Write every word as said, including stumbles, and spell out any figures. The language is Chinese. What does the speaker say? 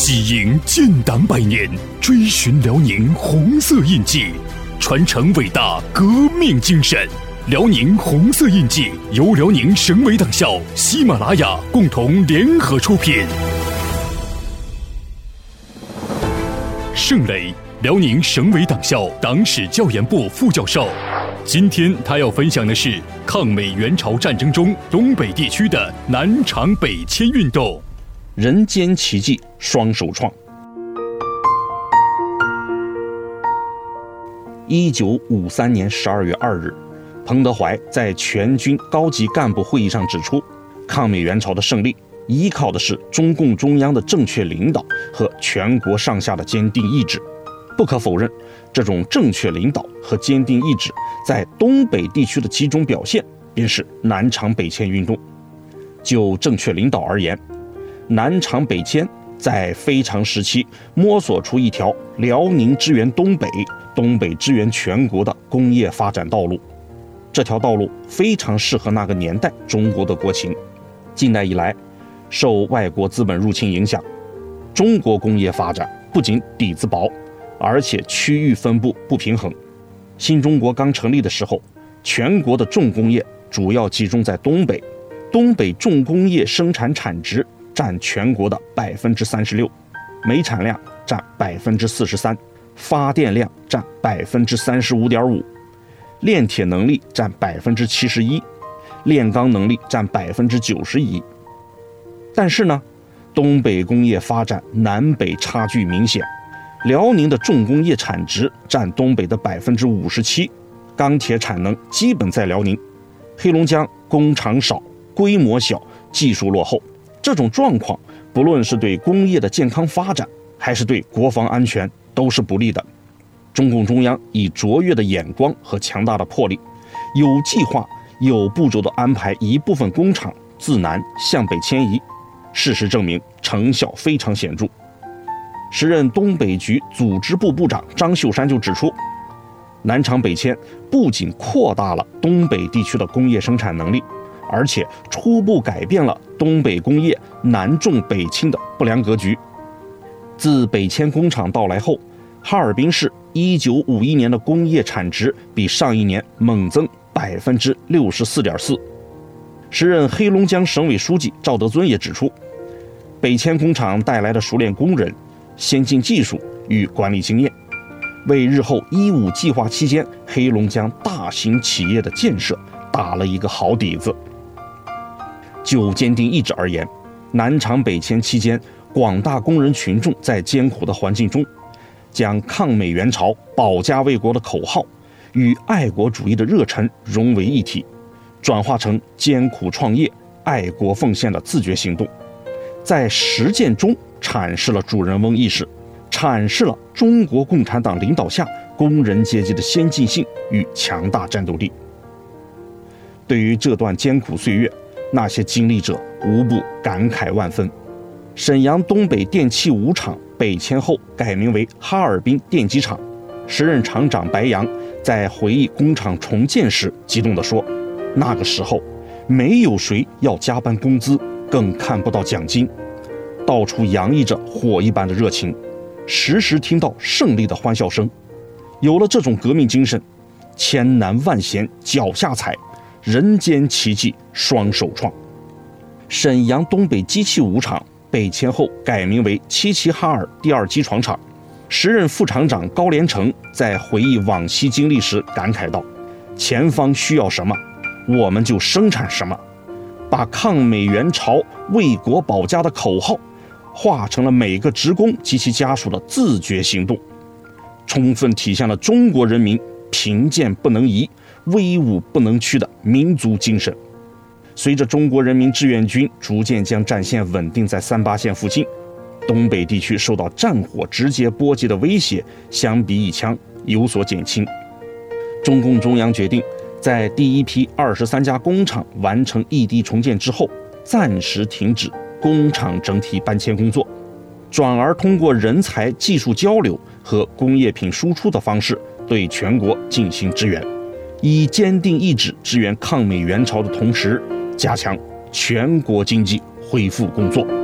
喜迎建党百年，追寻辽宁红色印记，传承伟大革命精神。辽宁红色印记由辽宁省委党校、喜马拉雅共同联合出品。盛磊，辽宁省委党校党史教研部副教授。今天他要分享的是抗美援朝战争中东北地区的南厂北迁运动。 人间奇迹，双首创。一九五三年十二月二日，彭德怀在全军高级干部会议上指出，抗美援朝的胜利依靠的是中共中央的正确领导和全国上下的坚定意志。不可否认，这种正确领导和坚定意志在东北地区的集中表现，便是南厂北迁运动。就正确领导而言，南厂北迁在非常时期摸索出一条辽宁支援东北、东北支援全国的工业发展道路。这条道路非常适合那个年代中国的国情。近代以来，受外国资本入侵影响，中国工业发展不仅底子薄，而且区域分布不平衡。新中国刚成立的时候，全国的重工业主要集中在东北，东北重工业生产产值占全国的百分之三十六，煤产量占百分之四十三，发电量占百分之三十五点五，炼铁能力占百分之七十一，炼钢能力占百分之九十一。但是呢，东北工业发展南北差距明显。辽宁的重工业产值占东北的百分之五十七，钢铁产能基本在辽宁。黑龙江工厂少，规模小，技术落后。这种状况，不论是对工业的健康发展，还是对国防安全，都是不利的。中共中央以卓越的眼光和强大的魄力，有计划、有步骤地安排一部分工厂自南向北迁移。事实证明，成效非常显著。时任东北局组织部部长张秀山就指出，南厂北迁不仅扩大了东北地区的工业生产能力，而且初步改变了东北工业南重北轻的不良格局。自北迁工厂到来后，哈尔滨市一九五一年的工业产值比上一年猛增百分之六十四点四。时任黑龙江省委书记赵德尊也指出，北迁工厂带来的熟练工人、先进技术与管理经验，为日后一五计划期间黑龙江大型企业的建设打了一个好底子。就坚定意志而言，南厂北迁期间，广大工人群众在艰苦的环境中，将抗美援朝、保家卫国的口号与爱国主义的热忱融为一体，转化成艰苦创业、爱国奉献的自觉行动，在实践中阐释了主人翁意识，阐释了中国共产党领导下工人阶级的先进性与强大战斗力。对于这段艰苦岁月，那些经历者无不感慨万分。沈阳东北电气五厂北迁后改名为哈尔滨电机厂，时任厂长白杨在回忆工厂重建时激动地说，那个时候没有谁要加班工资，更看不到奖金，到处洋溢着火一般的热情，时时听到胜利的欢笑声。有了这种革命精神，千难万险脚下踩，人间奇迹双首创。沈阳东北机器五厂北迁后改名为齐齐哈尔第二机床厂，时任副厂长高连成在回忆往昔经历时感慨道，前方需要什么，我们就生产什么，把抗美援朝、为国保家的口号化成了每个职工及其家属的自觉行动，充分体现了中国人民贫贱不能移、威武不能屈的民族精神。随着中国人民志愿军逐渐将战线稳定在三八线附近，东北地区受到战火直接波及的威胁相比以前有所减轻。中共中央决定在第一批二十三家工厂完成异地重建之后，暂时停止工厂整体搬迁工作，转而通过人才技术交流和工业品输出的方式对全国进行支援，以坚定意志支援抗美援朝的同时，加强全国经济恢复工作。